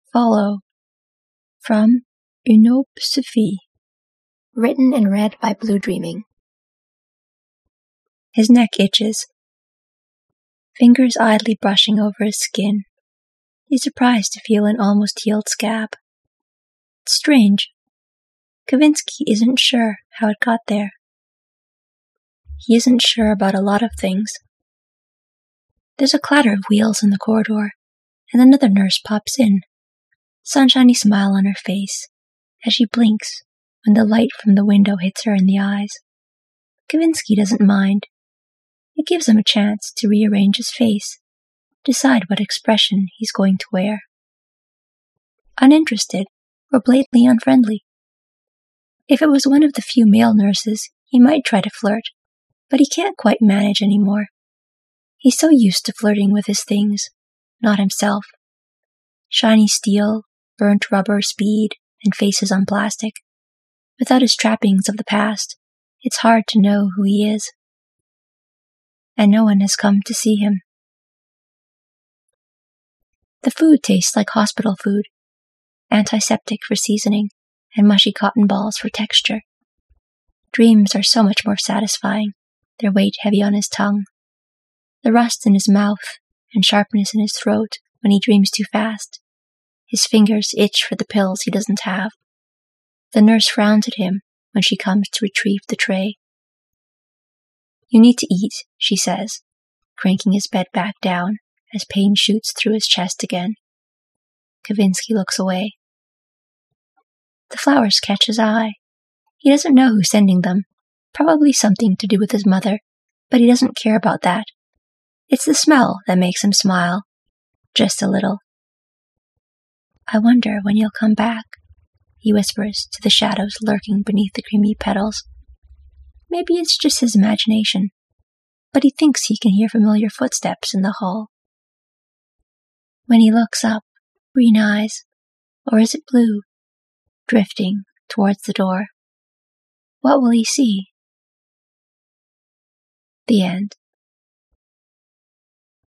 Follow from Une Sophie. Written and read by Blue Dreaming. His neck itches. Fingers idly brushing over his skin. He's surprised to feel an almost healed scab. It's strange. Kavinsky isn't sure how it got there. He isn't sure about a lot of things. There's a clatter of wheels in the corridor, and another nurse pops in, sunshiny smile on her face, as she blinks when the light from the window hits her in the eyes. Kavinsky doesn't mind. It gives him a chance to rearrange his face, decide what expression he's going to wear. Uninterested or blatantly unfriendly. If it was one of the few male nurses, he might try to flirt, but he can't quite manage anymore. He's so used to flirting with his things, not himself. Shiny steel, burnt rubber, speed, and faces on plastic. Without his trappings of the past, it's hard to know who he is. And no one has come to see him. The food tastes like hospital food, antiseptic for seasoning, and mushy cotton balls for texture. Dreams are so much more satisfying, their weight heavy on his tongue. The rust in his mouth and sharpness in his throat when he dreams too fast. His fingers itch for the pills he doesn't have. The nurse frowns at him when she comes to retrieve the tray. "You need to eat," she says, cranking his bed back down as pain shoots through his chest again. Kavinsky looks away. The flowers catch his eye. He doesn't know who's sending them. Probably something to do with his mother, but he doesn't care about that. It's the smell that makes him smile. Just a little. "I wonder when you'll come back," he whispers to the shadows lurking beneath the creamy petals. Maybe it's just his imagination, but he thinks he can hear familiar footsteps in the hall. When he looks up, green eyes, or is it blue, drifting towards the door. What will he see? The end.